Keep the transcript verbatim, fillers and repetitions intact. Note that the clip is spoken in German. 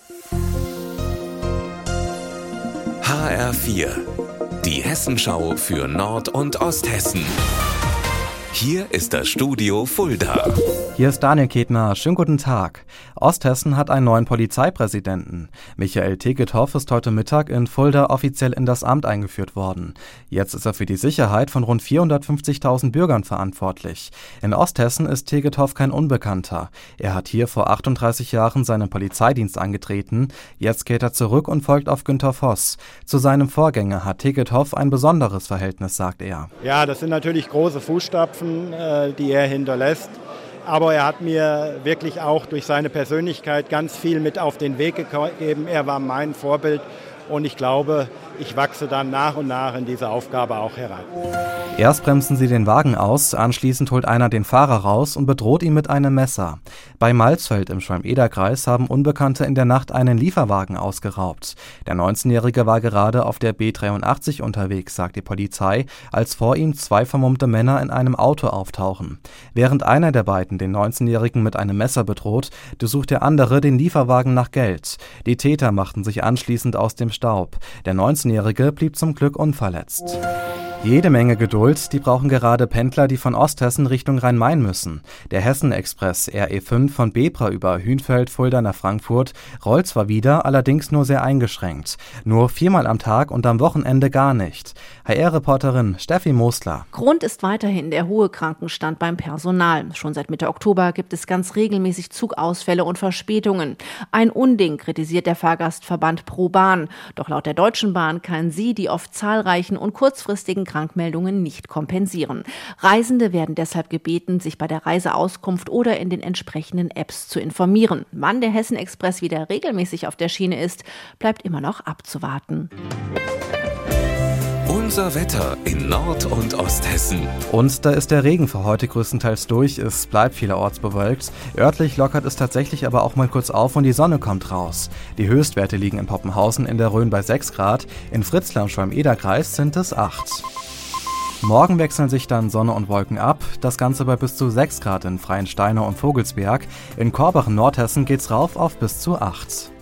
H R vier, die Hessenschau für Nord- und Osthessen. Hier ist das Studio Fulda. Hier ist Daniel Ketner. Schönen guten Tag. Osthessen hat einen neuen Polizeipräsidenten. Michael Tegethoff ist heute Mittag in Fulda offiziell in das Amt eingeführt worden. Jetzt ist er für die Sicherheit von rund vierhundertfünfzigtausend Bürgern verantwortlich. In Osthessen ist Tegethoff kein Unbekannter. Er hat hier vor achtunddreißig Jahren seinen Polizeidienst angetreten. Jetzt kehrt er zurück und folgt auf Günter Voss. Zu seinem Vorgänger hat Tegethoff ein besonderes Verhältnis, sagt er. Ja, das sind natürlich große Fußstapfen, die er hinterlässt. Aber er hat mir wirklich auch durch seine Persönlichkeit ganz viel mit auf den Weg gegeben. Er war mein Vorbild und ich glaube, ich wachse dann nach und nach in diese Aufgabe auch herein. Erst bremsen sie den Wagen aus, anschließend holt einer den Fahrer raus und bedroht ihn mit einem Messer. Bei Malzfeld im Schwalm-Eder-Kreis haben Unbekannte in der Nacht einen Lieferwagen ausgeraubt. Der neunzehnjährige war gerade auf der B dreiundachtzig unterwegs, sagt die Polizei, als vor ihm zwei vermummte Männer in einem Auto auftauchen. Während einer der beiden den neunzehnjährigen mit einem Messer bedroht, durchsucht der andere den Lieferwagen nach Geld. Die Täter machten sich anschließend aus dem Staub. Der neunzehnjährige blieb zum Glück unverletzt. Jede Menge Geduld, die brauchen gerade Pendler, die von Osthessen Richtung Rhein-Main müssen. Der Hessen-Express R E fünf von Bebra über Hünfeld, Fulda nach Frankfurt rollt zwar wieder, allerdings nur sehr eingeschränkt. Nur viermal am Tag und am Wochenende gar nicht. H R-Reporterin Steffi Mosler. Grund ist weiterhin der hohe Krankenstand beim Personal. Schon seit Mitte Oktober gibt es ganz regelmäßig Zugausfälle und Verspätungen. Ein Unding, kritisiert der Fahrgastverband ProBahn. Doch laut der Deutschen Bahn kann sie die oft zahlreichen und kurzfristigen Krankmeldungen nicht kompensieren. Reisende werden deshalb gebeten, sich bei der Reiseauskunft oder in den entsprechenden Apps zu informieren. Wann der Hessen-Express wieder regelmäßig auf der Schiene ist, bleibt immer noch abzuwarten. Unser Wetter in Nord- und Osthessen. Und da ist der Regen für heute größtenteils durch. Es bleibt vielerorts bewölkt. Örtlich lockert es tatsächlich aber auch mal kurz auf und die Sonne kommt raus. Die Höchstwerte liegen in Poppenhausen in der Rhön bei sechs Grad. In Fritzlar im Schwalm-Eder-Kreis sind es acht. Morgen wechseln sich dann Sonne und Wolken ab. Das Ganze bei bis zu sechs Grad in Freiensteiner und Vogelsberg. In Korbach in Nordhessen geht's rauf auf bis zu acht.